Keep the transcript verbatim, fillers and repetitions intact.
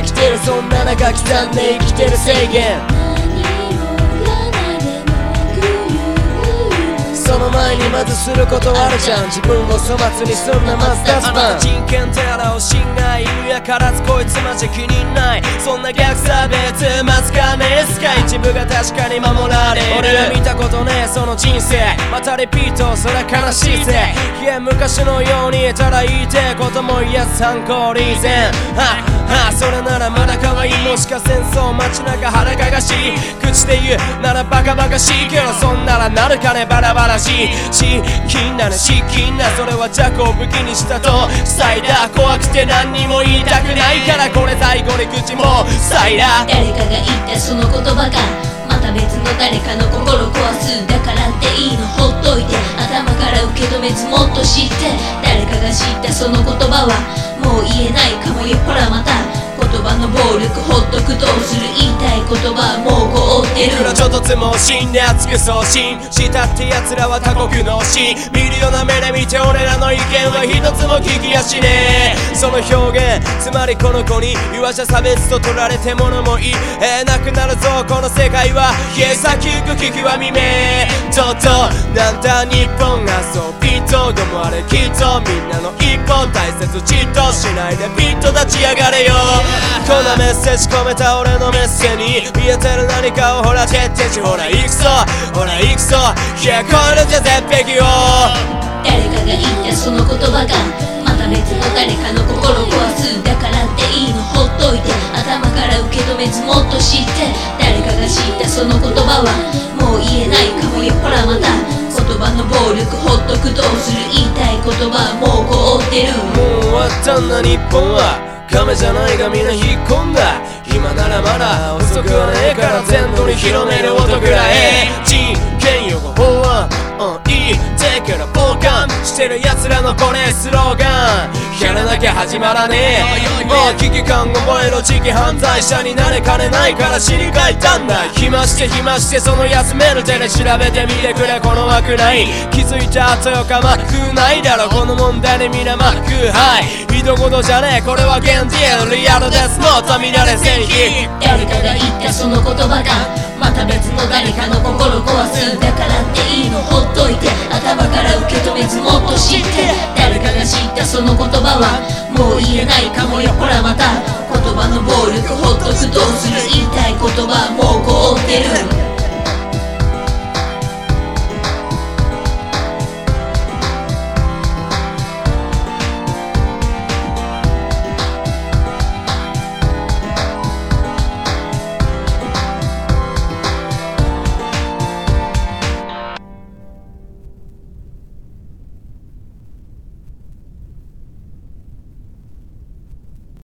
きてる、そんな中刻んで生きてる制限。その前にまずすることあるじゃん。自分を粗末にすんな、まず脱番。あなた人権テラを侵害、犬やからずこいつマジ気にない。そんな逆差別まずかねえすか。一部が確かに守られる。俺は見たことねえその人生、またリピートそりゃ悲しいぜ。いや昔のようにただ言いてえこともいや参考リーゼン。ははそれならまだ可愛い。もしか戦争街中裸がしい口で言うならバカバカしいけど、そんならなるかねバラバラしいし金なねし金な。それは弱を武器にしたと塞いだ。怖くて何にも言いたくないからこれ最後に口も塞いだ。 誰かが言ったその言葉がまた別の誰かの心壊す。だからっていいのほっといて、頭から受け止めずもっと知って。誰かが知ったその言葉はもう言えないかもよ。ほらまた言葉の暴力ほっとくどうする。言いたい言葉はもう凍ってる。いくらちょっとつもしんで熱く送信したって奴らは他国の死見るような目で見て俺らの意見は一つも聞きやしねえ。その表現つまりこの子に言わしゃ差別と取られてものもいい、えー、なくなるぞこの世界は。いえ先行く危機は未明。ちょっとなんだ日本遊びとどもあれきっとみんなの一本大切じっとしないでピッと立ち上がれよ。こんなメッセージ込めた俺のメッセに見えてる何かをほら徹底しほら行くぞほら行くぞ。いやこれじゃ絶壁を。 誰かが言ったその言葉がまた別の誰かの心壊す。だからっていいのほっといて、頭から受け止めずもっと知って。誰かが知ったその言葉はもう言えないかもよ。ほらまた言葉の暴力ほっとくどうする。言いたい言葉はもう凍ってる。 もう終わったんだ日本は亀じゃないがみんな引っ込んだ。今ならまだ遅くはねえから全土に広める男らへ。人権擁護法案、うん、いいてから傍観してる奴らのこれスローガンやらなきゃ始まらねえ。もう危機感覚えろ時期犯罪者になれかねないから知り替えたんだ。暇して暇してその休める手で調べてみてくれこの枠内。気づいた後よかまくないだろこの問題に皆まくはい一言じゃねえこれは現実リアルですもっと乱れ戦費。 誰かが言ったその言葉がまた別の誰かの心壊す。だからっていいのほっといて、頭から受け止めずもっと知って。誰かが知ったその言葉はもう言えないかもよ。ほらまた言葉の暴力